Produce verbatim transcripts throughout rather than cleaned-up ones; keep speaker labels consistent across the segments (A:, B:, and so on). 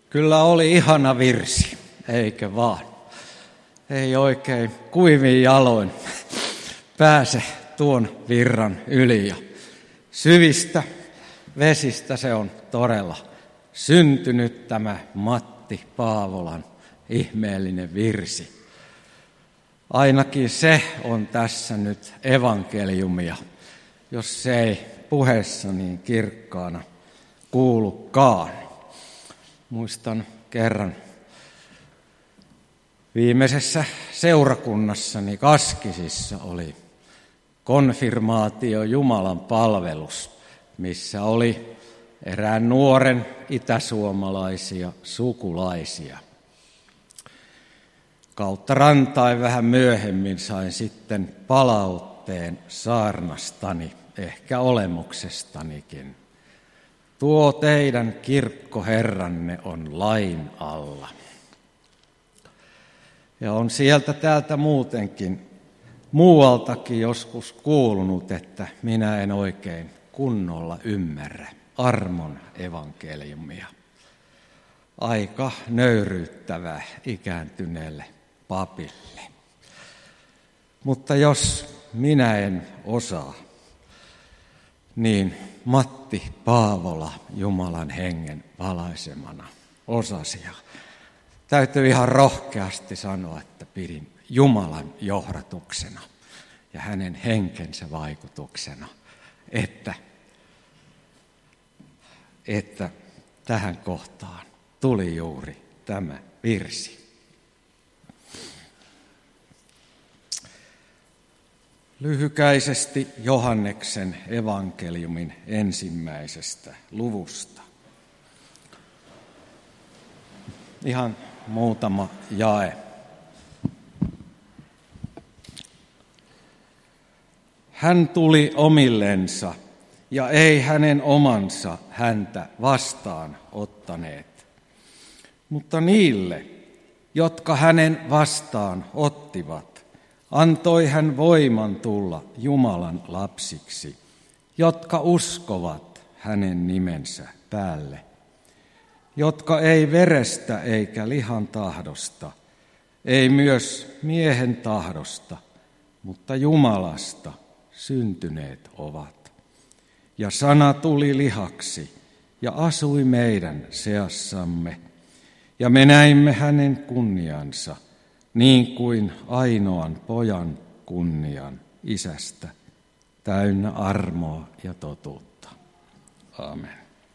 A: Kyllä oli ihana virsi, eikö vaan? Ei oikein kuivin jaloin pääse tuon virran yli. Ja syvistä vesistä se on todella syntynyt tämä Matti Paavolan ihmeellinen virsi. Ainakin se on tässä nyt evankeliumia, jos se ei puheessa niin kirkkaana kuulukaan. Muistan kerran viimeisessä seurakunnassani Kaskisissa oli konfirmaatio Jumalan palvelus, missä oli erään nuoren itäsuomalaisia sukulaisia. Kautta rantain vähän myöhemmin sain sitten palautteen saarnastani, ehkä olemuksestanikin. Tuo teidän kirkkoherranne on lain alla. Ja on sieltä täältä muutenkin, muualtakin joskus kuulunut, että minä en oikein kunnolla ymmärrä armon evankeliumia. Aika nöyryyttävää ikääntyneelle papille. Mutta jos minä en osaa, niin Matti Paavola Jumalan hengen valaisemana osasi. Ja täytyy ihan rohkeasti sanoa, että pidin Jumalan johdatuksena ja hänen henkensä vaikutuksena, että, että tähän kohtaan tuli juuri tämä virsi. Lyhykäisesti Johanneksen evankeliumin ensimmäisestä luvusta. Ihan muutama jae. Hän tuli omillensa, ja ei hänen omansa häntä vastaan ottaneet. Mutta niille, jotka hänen vastaan ottivat, antoi hän voiman tulla Jumalan lapsiksi, jotka uskovat hänen nimensä päälle, jotka ei verestä eikä lihan tahdosta, ei myös miehen tahdosta, mutta Jumalasta syntyneet ovat. Ja sana tuli lihaksi ja asui meidän seassamme, ja me näimme hänen kunniansa, niin kuin ainoan pojan kunnian isästä, täynnä armoa ja totuutta. Aamen.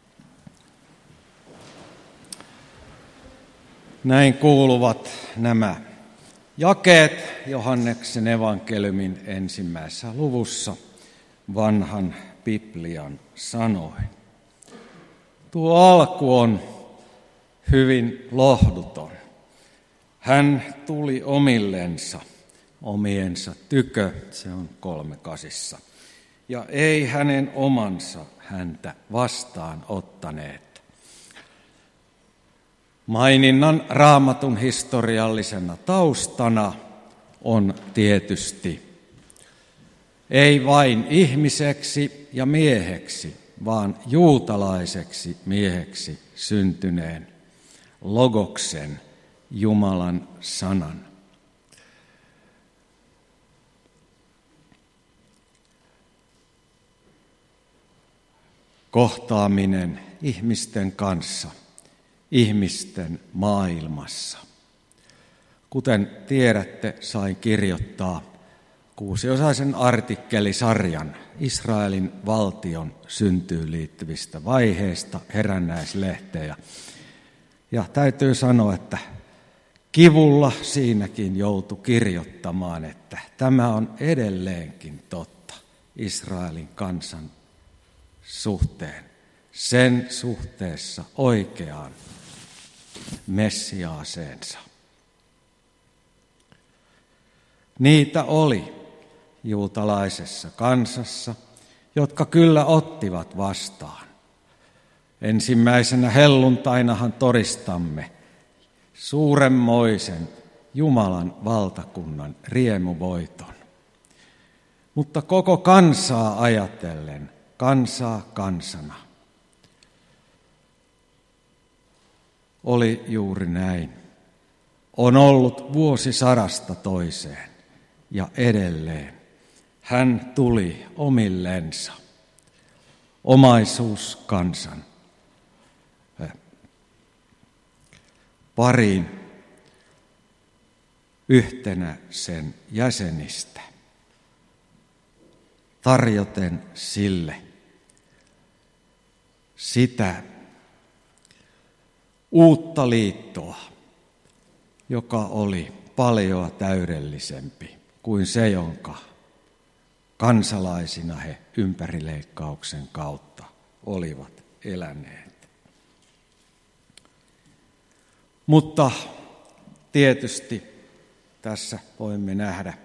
A: Näin kuuluvat nämä jakeet Johanneksen evankeliumin ensimmäisessä luvussa vanhan Biblian sanoin. Tuo alku on hyvin lohduton. Hän tuli omillensa, omiensa tykö, se on kolme kasissa, ja ei hänen omansa häntä vastaan ottaneet. Maininnan Raamatun historiallisena taustana on tietysti ei vain ihmiseksi ja mieheksi, vaan juutalaiseksi mieheksi syntyneen Logoksen, Jumalan sanan. Kohtaaminen ihmisten kanssa, ihmisten maailmassa. Kuten tiedätte, sain kirjoittaa kuusiosaisen artikkelisarjan Israelin valtion syntyyn liittyvistä vaiheista herännäislehteen. Ja täytyy sanoa, että kivulla siinäkin joutui kirjoittamaan, että tämä on edelleenkin totta Israelin kansan suhteen, sen suhteessa oikeaan Messiaaseensa. Niitä oli juutalaisessa kansassa, jotka kyllä ottivat vastaan. Ensimmäisenä helluntainahan todistamme suuremmoisen Jumalan valtakunnan riemuvoiton. Mutta koko kansaa ajatellen, kansaa kansana, oli juuri näin. On ollut vuosisadasta toiseen ja edelleen. Hän tuli omillensa. Omaisuus kansan pariin yhtenä sen jäsenistä, tarjoten sille sitä uutta liittoa, joka oli paljon täydellisempi kuin se, jonka kansalaisina he ympärileikkauksen kautta olivat eläneet. Mutta tietysti tässä voimme nähdä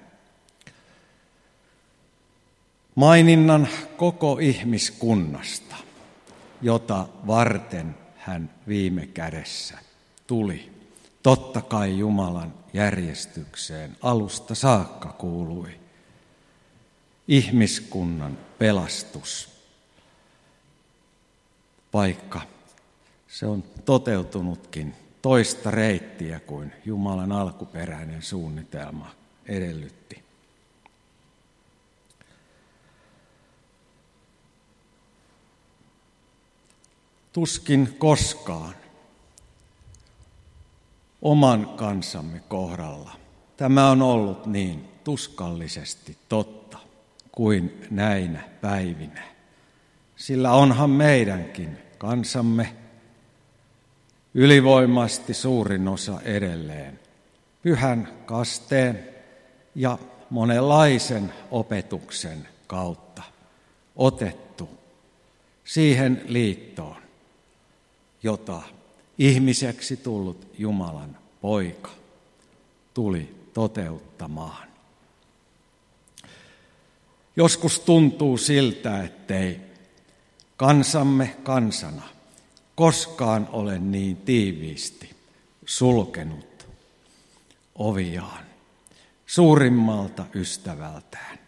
A: maininnan koko ihmiskunnasta, jota varten hän viime kädessä tuli. Totta kai Jumalan järjestykseen alusta saakka kuului ihmiskunnan pelastus, vaikka se on toteutunutkin toista reittiä kuin Jumalan alkuperäinen suunnitelma edellytti. Tuskin koskaan oman kansamme kohdalla tämä on ollut niin tuskallisesti totta kuin näinä päivinä. Sillä onhan meidänkin kansamme ylivoimaisesti suurin osa edelleen pyhän kasteen ja monenlaisen opetuksen kautta otettu siihen liittoon, jota ihmiseksi tullut Jumalan poika tuli toteuttamaan. Joskus tuntuu siltä, ettei kansamme kansana koskaan ole niin tiiviisti sulkenut oviaan suurimmalta ystävältään.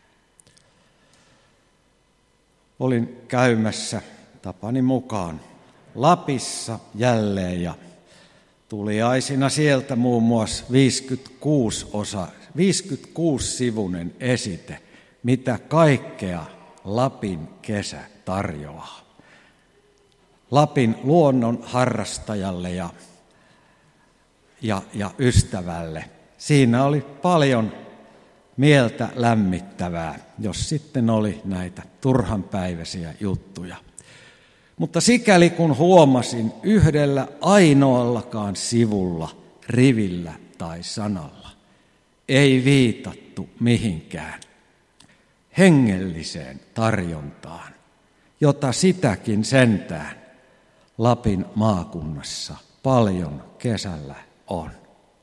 A: Olin käymässä tapani mukaan Lapissa jälleen ja tuliaisina sieltä muun muassa viisikymmentäkuusi osa, viisikymmentäkuusi-sivuinen esite, mitä kaikkea Lapin kesä tarjoaa. Lapin luonnon harrastajalle ja, ja, ja ystävälle. Siinä oli paljon mieltä lämmittävää, jos sitten oli näitä turhanpäiväisiä juttuja. Mutta sikäli kun huomasin yhdellä ainoallakaan sivulla, rivillä tai sanalla, ei viitattu mihinkään hengelliseen tarjontaan, jota sitäkin sentään Lapin maakunnassa paljon kesällä on.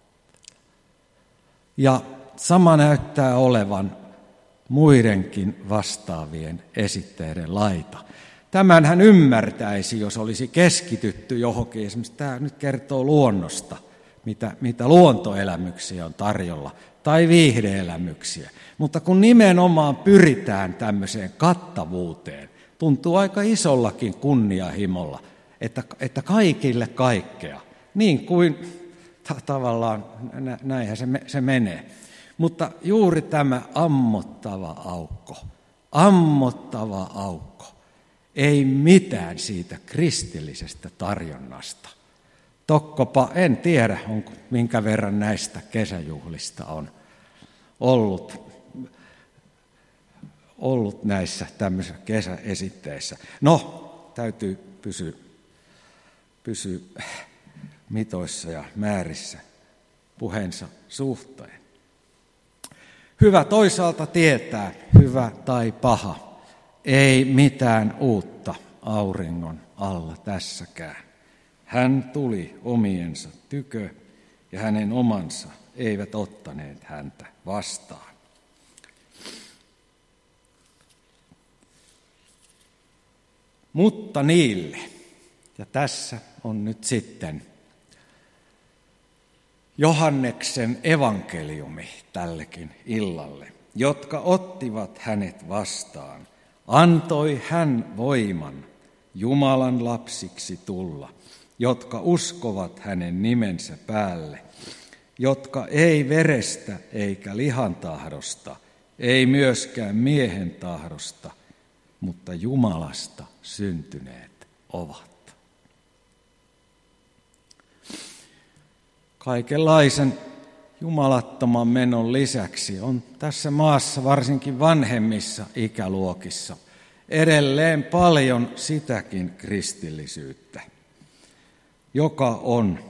A: Ja sama näyttää olevan muidenkin vastaavien esitteiden laita. Tämän hän ymmärtäisi, jos olisi keskitytty johonkin. Esimerkiksi tämä nyt kertoo luonnosta, mitä, mitä luontoelämyksiä on tarjolla, tai viihdeelämyksiä. Mutta kun nimenomaan pyritään tämmöiseen kattavuuteen, tuntuu aika isollakin kunnianhimolla, että, että kaikille kaikkea, niin kuin ta- tavallaan näinhän se, se menee. Mutta juuri tämä ammottava aukko, ammottava aukko, ei mitään siitä kristillisestä tarjonnasta. Tokkopa en tiedä, onko, minkä verran näistä kesäjuhlista on ollut, ollut näissä tämmöisissä kesäesitteissä. No, täytyy pysyä, pysyä mitoissa ja määrissä puheensa suhteen. Hyvä toisaalta tietää, hyvä tai paha. Ei mitään uutta auringon alla tässäkään. Hän tuli omiensa tykö ja hänen omansa eivät ottaneet häntä vastaan. Mutta niille, ja tässä on nyt sitten Johanneksen evankeliumi tällekin illalle, jotka ottivat hänet vastaan, antoi hän voiman Jumalan lapsiksi tulla, jotka uskovat hänen nimensä päälle, jotka ei verestä eikä lihan tahdosta, ei myöskään miehen tahdosta, mutta Jumalasta syntyneet ovat. Kaikenlaisen jumalattoman menon lisäksi on tässä maassa, varsinkin vanhemmissa ikäluokissa, edelleen paljon sitäkin kristillisyyttä, joka on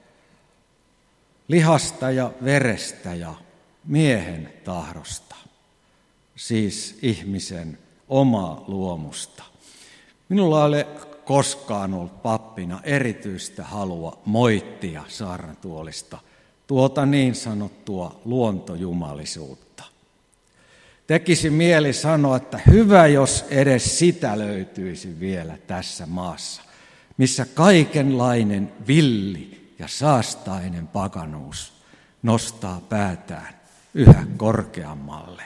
A: lihasta ja verestä ja miehen tahdosta, siis ihmisen omaa luomusta. Minulla ei ole koskaan ollut pappina erityistä halua moittia saarnatuolista tuota niin sanottua luontojumalisuutta. Tekisi mieli sanoa, että hyvä, jos edes sitä löytyisi vielä tässä maassa, missä kaikenlainen villi ja saastainen paganuus nostaa päätään yhä korkeammalle.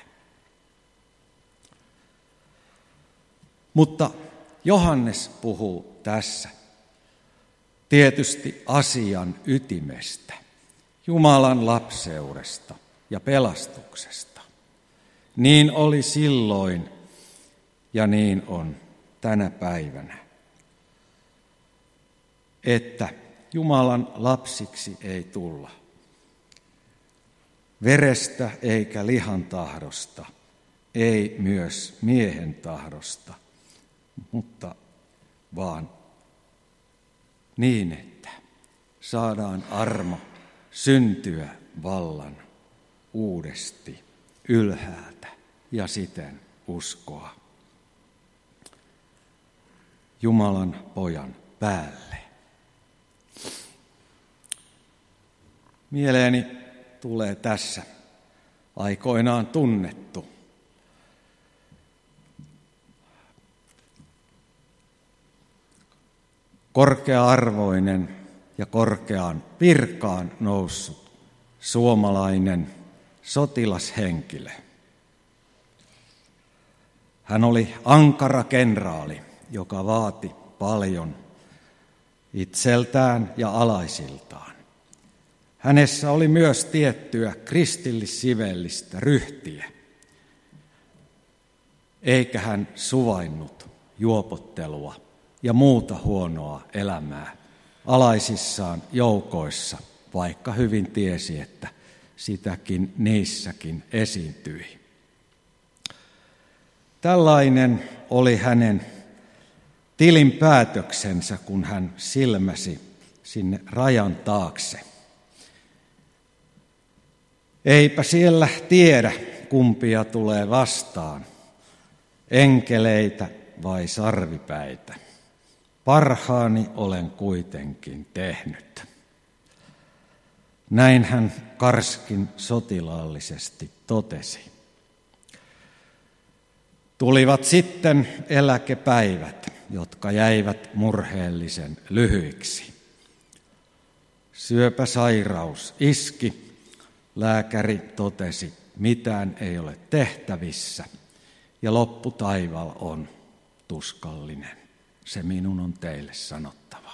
A: Mutta Johannes puhuu tässä tietysti asian ytimestä, Jumalan lapseudesta ja pelastuksesta. Niin oli silloin ja niin on tänä päivänä, että Jumalan lapsiksi ei tulla verestä eikä lihan tahdosta, ei myös miehen tahdosta, mutta vaan niin, että saadaan armo syntyä vallan uudesti ylhäältä ja siten uskoa Jumalan pojan päälle. Mieleeni tulee tässä aikoinaan tunnettu korkea-arvoinen ja korkeaan virkaan noussut suomalainen sotilashenkilö. Hän oli ankara kenraali, joka vaati paljon itseltään ja alaisiltaan. Hänessä oli myös tiettyä kristillissivellistä ryhtiä, eikä hän suvainnut juopottelua ja muuta huonoa elämää alaisissaan joukoissa, vaikka hyvin tiesi, että sitäkin niissäkin esiintyi. Tällainen oli hänen tilinpäätöksensä, kun hän silmäsi sinne rajan taakse. Eipä siellä tiedä, kumpia tulee vastaan, enkeleitä vai sarvipäitä. Parhaani olen kuitenkin tehnyt. Näin hän karskin sotilaallisesti totesi. Tulivat sitten eläkepäivät, jotka jäivät murheellisen lyhyiksi. Syöpäsairaus iski. Lääkäri totesi, mitään ei ole tehtävissä ja lopputaival on tuskallinen. Se minun on teille sanottava.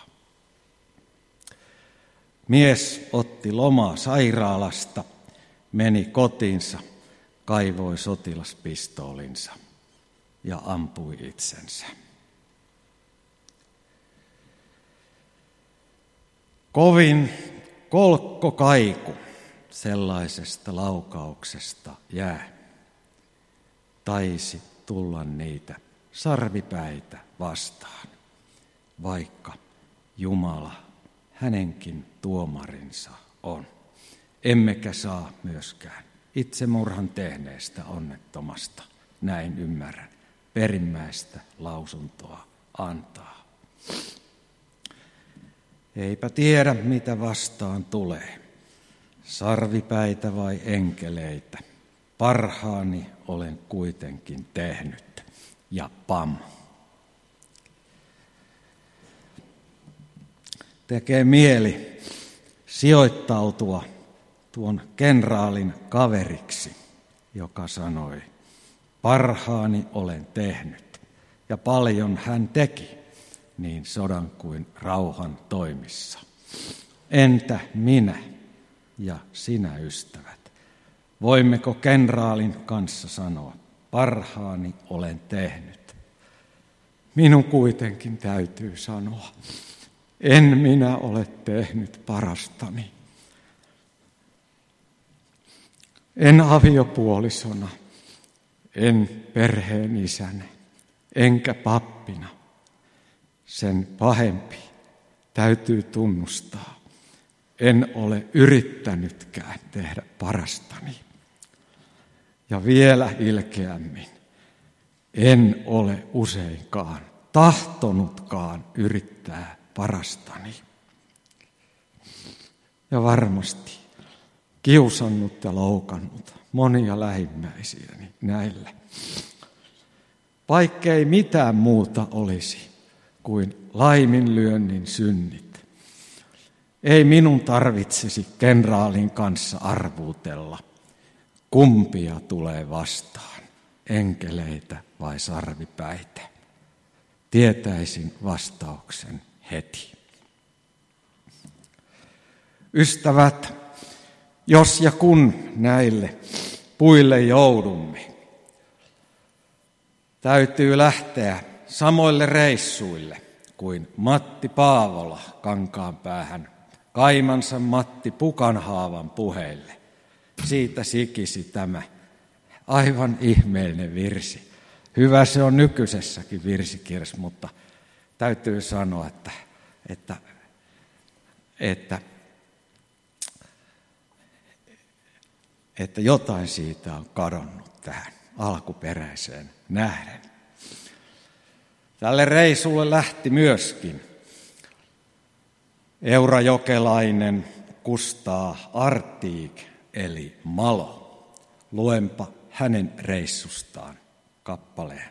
A: Mies otti lomaa sairaalasta, meni kotiinsa, kaivoi sotilaspistoolinsa ja ampui itsensä. Kovin kolkkokaiku sellaisesta laukauksesta jää. Taisi tulla niitä sarvipäitä vastaan, vaikka Jumala hänenkin tuomarinsa on. Emmekä saa myöskään itsemurhan tehneestä onnettomasta, näin ymmärrän, perimmäistä lausuntoa antaa. Eipä tiedä, mitä vastaan tulee, sarvipäitä vai enkeleitä. Parhaani olen kuitenkin tehnyt. Ja pam. Tekee mieli sijoittautua tuon kenraalin kaveriksi, joka sanoi, parhaani olen tehnyt. Ja paljon hän teki, niin sodan kuin rauhan toimissa. Entä minä ja sinä, ystävät? Voimmeko kenraalin kanssa sanoa, parhaani olen tehnyt? Minun kuitenkin täytyy sanoa, en minä ole tehnyt parastani. En aviopuolisona, en perheen isänä, enkä pappina. Sen pahempi täytyy tunnustaa. En ole yrittänytkään tehdä parastani. Ja vielä ilkeämmin, en ole useinkaan tahtonutkaan yrittää parastani. Ja varmasti kiusannut ja loukannut monia lähimmäisiäni näillä. Vaikkei mitään muuta olisi kuin laiminlyönnin synnit. Ei minun tarvitsisi kenraalin kanssa arvuutella, kumpia tulee vastaan, enkeleitä vai sarvipäitä. Tietäisin vastauksen heti. Ystävät, jos ja kun näille puille joudumme, täytyy lähteä samoille reissuille kuin Matti Paavola Kankaanpäähän kaimansa Matti Pukanhaavan puheille. Siitä sikisi tämä aivan ihmeellinen virsi. Hyvä se on nykyisessäkin virsikirjassa, mutta täytyy sanoa, että, että, että, että jotain siitä on kadonnut tähän alkuperäiseen nähden. Tälle reissulle lähti myöskin eurajokelainen Kustaa Artig eli Malo. Luenpa hänen reissustaan kappaleen.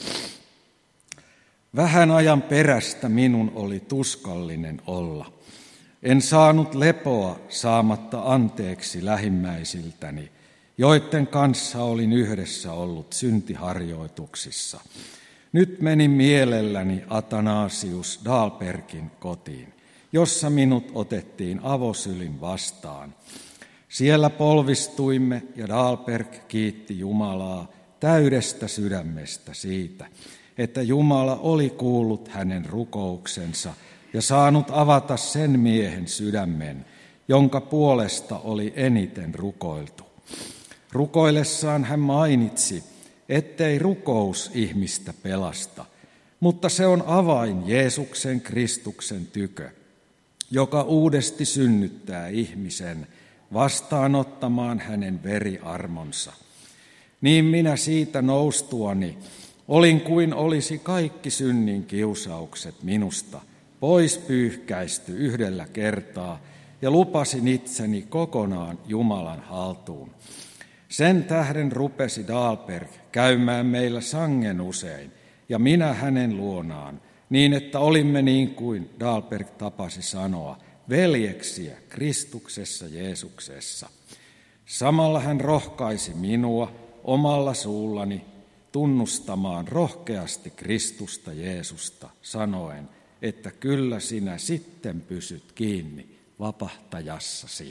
A: Vähän ajan perästä minun oli tuskallinen olla. En saanut lepoa saamatta anteeksi lähimmäisiltäni, joiden kanssa olin yhdessä ollut syntiharjoituksissa. Nyt menin mielelläni Athanasius Dahlbergin kotiin, jossa minut otettiin avosylin vastaan. Siellä polvistuimme ja Dahlberg kiitti Jumalaa täydestä sydämestä siitä, että Jumala oli kuullut hänen rukouksensa ja saanut avata sen miehen sydämen, jonka puolesta oli eniten rukoiltu. Rukoillessaan hän mainitsi, ettei rukous ihmistä pelasta, mutta se on avain Jeesuksen Kristuksen tykö, joka uudesti synnyttää ihmisen vastaanottamaan hänen veriarmonsa. Niin minä siitä noustuani olin kuin olisi kaikki synnin kiusaukset minusta pois pyyhkäisty yhdellä kertaa ja lupasin itseni kokonaan Jumalan haltuun. Sen tähden rupesi Dahlberg käymään meillä sangen usein ja minä hänen luonaan, niin että olimme niin kuin Dahlberg tapasi sanoa, veljeksiä Kristuksessa Jeesuksessa. Samalla hän rohkaisi minua omalla suullani tunnustamaan rohkeasti Kristusta Jeesusta, sanoen, että kyllä sinä sitten pysyt kiinni vapahtajassasi.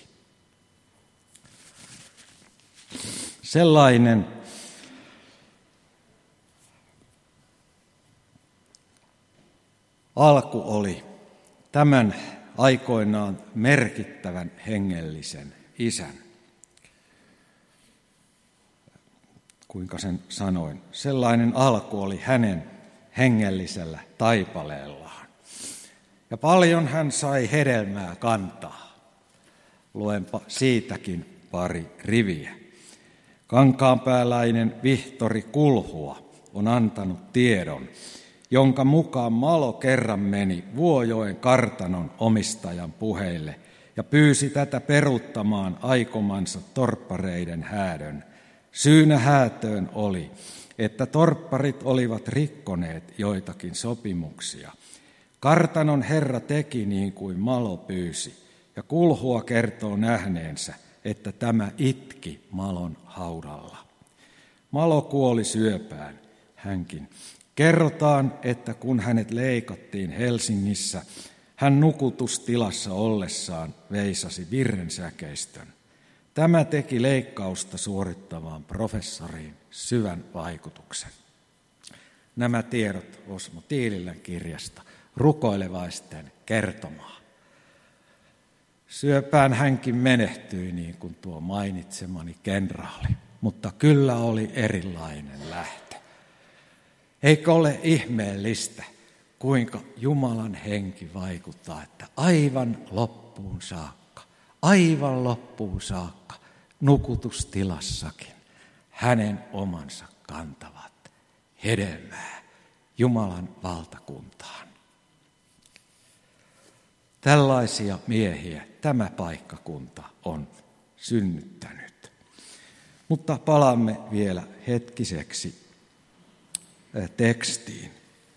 A: Sellainen alku oli tämän aikoinaan merkittävän hengellisen isän. Kuinka sen sanoin? Sellainen alku oli hänen hengellisellä taipaleellaan. Ja paljon hän sai hedelmää kantaa. Luenpa siitäkin pari riviä. Kankaanpääläinen Vihtori Kulhua on antanut tiedon, jonka mukaan Malo kerran meni Vuojoen kartanon omistajan puheille ja pyysi tätä peruuttamaan aikomansa torppareiden häädön. Syynä häätöön oli, että torpparit olivat rikkoneet joitakin sopimuksia. Kartanon herra teki niin kuin Malo pyysi, ja Kulhua kertoo nähneensä, että tämä itki Malon haudalla. Malo kuoli syöpään, hänkin, Kerrotaan, että kun hänet leikattiin Helsingissä, hän nukutustilassa ollessaan veisasi virrensäkeistön. Tämä teki leikkausta suorittavaan professoriin syvän vaikutuksen. Nämä tiedot Osmo Tiililän kirjasta Rukoilevaisten kertomaa. Syöpään hänkin menehtyi niin kuin tuo mainitsemani kenraali, mutta kyllä oli erilainen lähtö. Eikö ole ihmeellistä, kuinka Jumalan henki vaikuttaa, että aivan loppuun saakka, aivan loppuun saakka, nukutustilassakin hänen omansa kantavat hedelmää Jumalan valtakuntaan. Tällaisia miehiä tämä paikkakunta on synnyttänyt. Mutta palaamme vielä hetkiseksi tekstiin.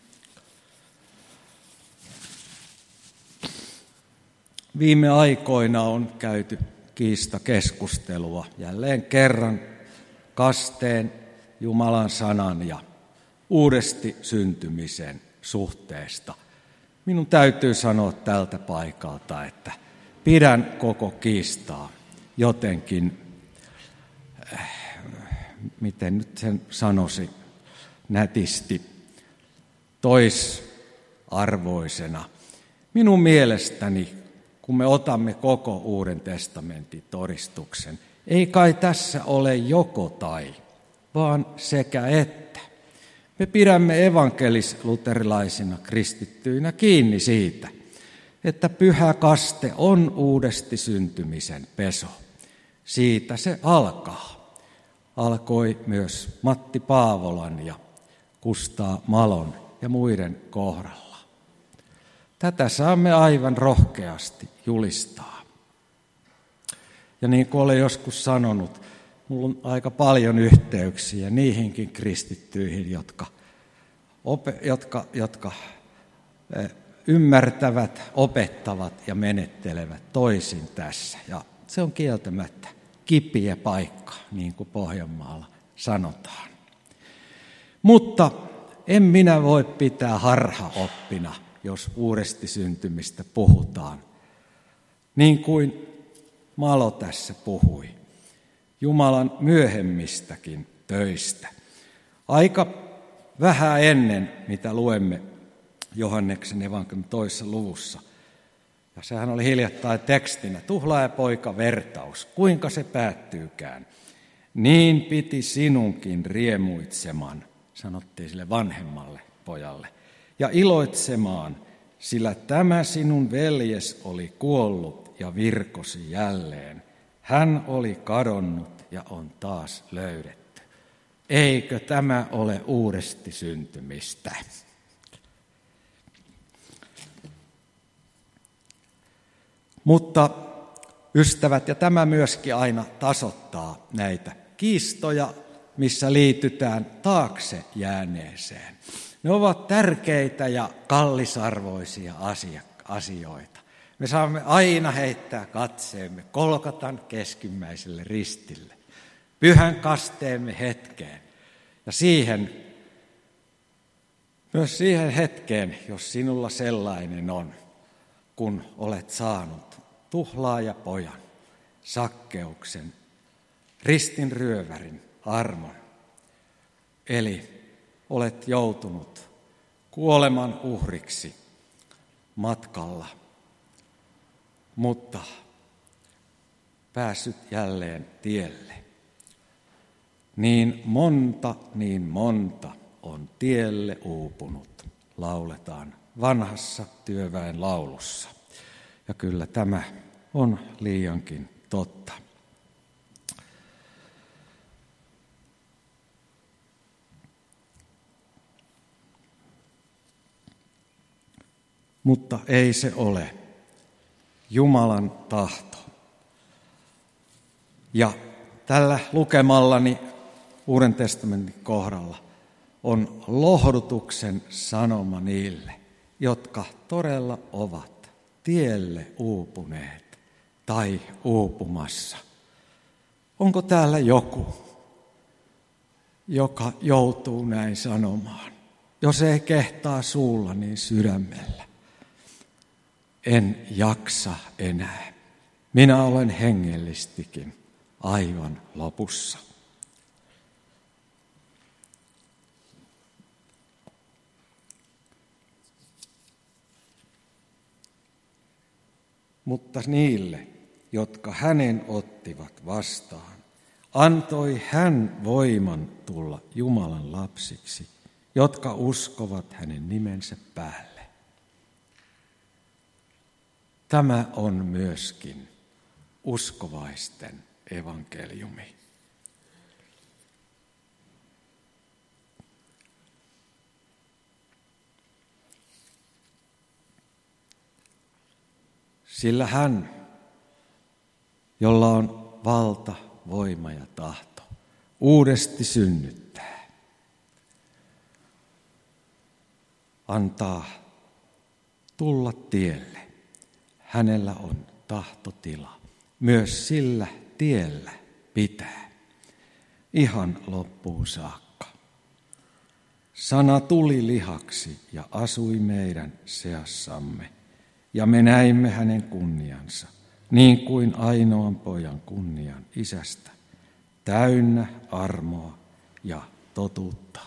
A: Viime aikoina on käyty kiistakeskustelua jälleen kerran kasteen, Jumalan sanan ja uudesti syntymisen suhteesta. Minun täytyy sanoa tältä paikalta, että pidän koko kiistaa jotenkin, äh, miten nyt sen sanoisi nätisti, toisarvoisena. Minun mielestäni, kun me otamme koko Uuden testamentin todistuksen, ei kai tässä ole joko tai, vaan sekä että. Me pidämme evankelis-luterilaisina kristittyinä kiinni siitä, että pyhä kaste on uudesti syntymisen peso. Siitä se alkaa. Alkoi myös Matti Paavolan ja Kustaa Malon ja muiden kohdalla. Tätä saamme aivan rohkeasti julistaa. Ja niin kuin olen joskus sanonut, minulla on aika paljon yhteyksiä niihinkin kristittyihin, jotka, jotka, jotka ymmärtävät, opettavat ja menettelevät toisin tässä. Ja se on kieltämättä kipiä paikka, niin kuin Pohjanmaalla sanotaan. Mutta en minä voi pitää harhaoppina, jos uudesti syntymistä puhutaan. Niin kuin Malo tässä puhui. Jumalan myöhemmistäkin töistä. Aika vähän ennen, mitä luemme Johanneksen evankeliumin toisessa luvussa. Ja sehän oli hiljattain tekstinä, tuhlaajapoika vertaus, kuinka se päättyykään. Niin piti sinunkin riemuitseman, sanottiin sille vanhemmalle pojalle, ja iloitsemaan, sillä tämä sinun veljes oli kuollut ja virkosi jälleen. Hän oli kadonnut ja on taas löydetty. Eikö tämä ole uudesti syntymistä? Mutta ystävät, ja tämä myöskin aina tasoittaa näitä kiistoja, missä liitytään taakse jääneeseen. Ne ovat tärkeitä ja kallisarvoisia asioita. Me saamme aina heittää katseemme Kolkatan keskimmäiselle ristille, pyhän kasteemme hetkeen ja siihen, myös siihen hetkeen, jos sinulla sellainen on, kun olet saanut tuhlaajapojan, Sakkeuksen, ristinryövärin armon. Eli olet joutunut kuoleman uhriksi matkalla, mutta päässyt jälleen tielle. Niin monta, niin monta on tielle uupunut, lauletaan vanhassa työväen laulussa. Ja kyllä tämä on liiankin totta. Mutta ei se ole Jumalan tahto. Ja tällä lukemallani Uuden testamentin kohdalla on lohdutuksen sanoma niille, jotka todella ovat tielle uupuneet tai uupumassa. Onko täällä joku, joka joutuu näin sanomaan? jos ei kehtaa suulla, niin sydämellä. En jaksa enää. Minä olen hengellistikin aivan lopussa. Mutta niille, jotka hänen ottivat vastaan, antoi hän voiman tulla Jumalan lapsiksi, jotka uskovat hänen nimensä päälle. Tämä on myöskin uskovaisten evankeliumi. Sillä hän, jolla on valta, voima ja tahto, uudesti synnyttää, antaa tulla tielle. Hänellä on tahtotila. Myös sillä tiellä pitää. Ihan loppuun saakka. Sana tuli lihaksi ja asui meidän seassamme. Ja me näimme hänen kunniansa, niin kuin ainoan pojan kunnian isästä, täynnä armoa ja totuutta.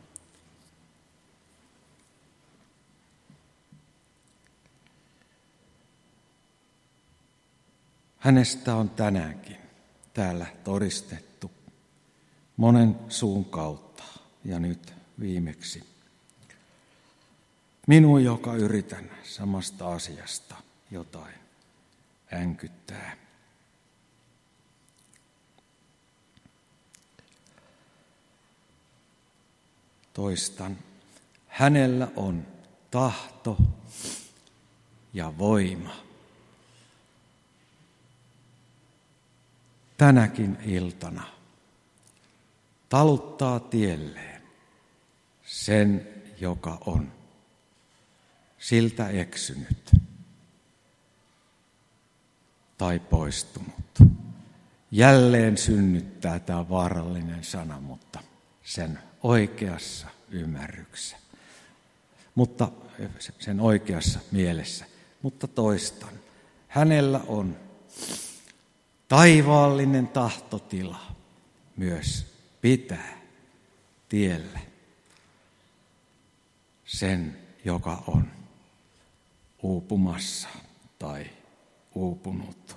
A: Hänestä on tänäänkin täällä todistettu monen suun kautta ja nyt viimeksi. Minun, joka yritän samasta asiasta jotain änkyttää. Toistan, hänellä on tahto ja voima. Tänäkin iltana taluttaa tielleen sen, joka on siltä eksynyt tai poistunut. Jälleen synnyttää tämä vaarallinen sana, mutta sen oikeassa ymmärryksessä. Mutta sen oikeassa mielessä. Mutta toistan, hänellä on taivaallinen tahtotila myös pitää tiellä sen, joka on uupumassa tai uupunut.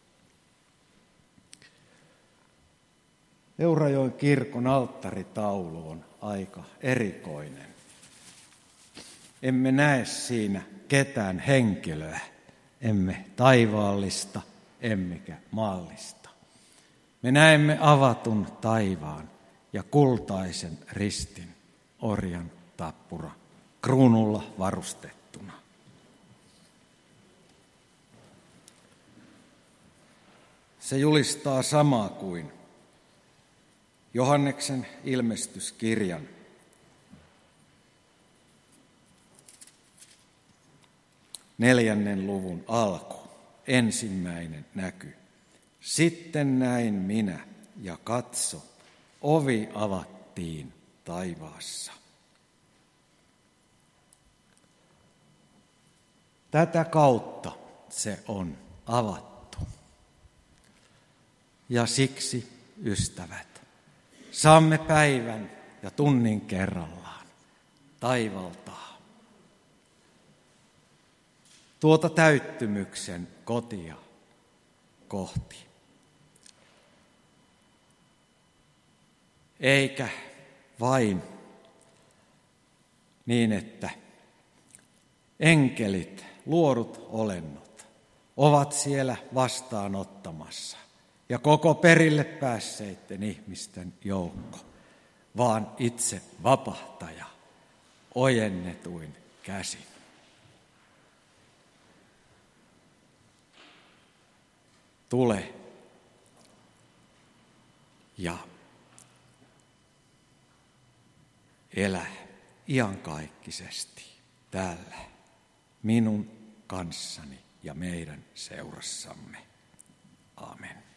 A: Eurajoen kirkon alttaritaulu on aika erikoinen. Emme näe siinä ketään henkilöä, emme taivaallista, emmekä maallista. Me näemme avatun taivaan ja kultaisen ristin, orjan tappura, kruunulla varustettuna. Se julistaa samaa kuin Johanneksen ilmestyskirjan neljännen luvun alku, ensimmäinen näky. Sitten näin minä ja katso, ovi avattiin taivaassa. Tätä kautta se on avattu. Ja siksi, ystävät, saamme päivän ja tunnin kerrallaan taivaltaa tuota täyttymyksen kotia kohti. Eikä vain niin, että enkelit, luodut olennot, ovat siellä vastaanottamassa ja koko perille päässeiden ihmisten joukko, vaan itse vapahtaja ojennetuin käsin. Tule ja elä iankaikkisesti täällä minun kanssani ja meidän seurassamme. Aamen.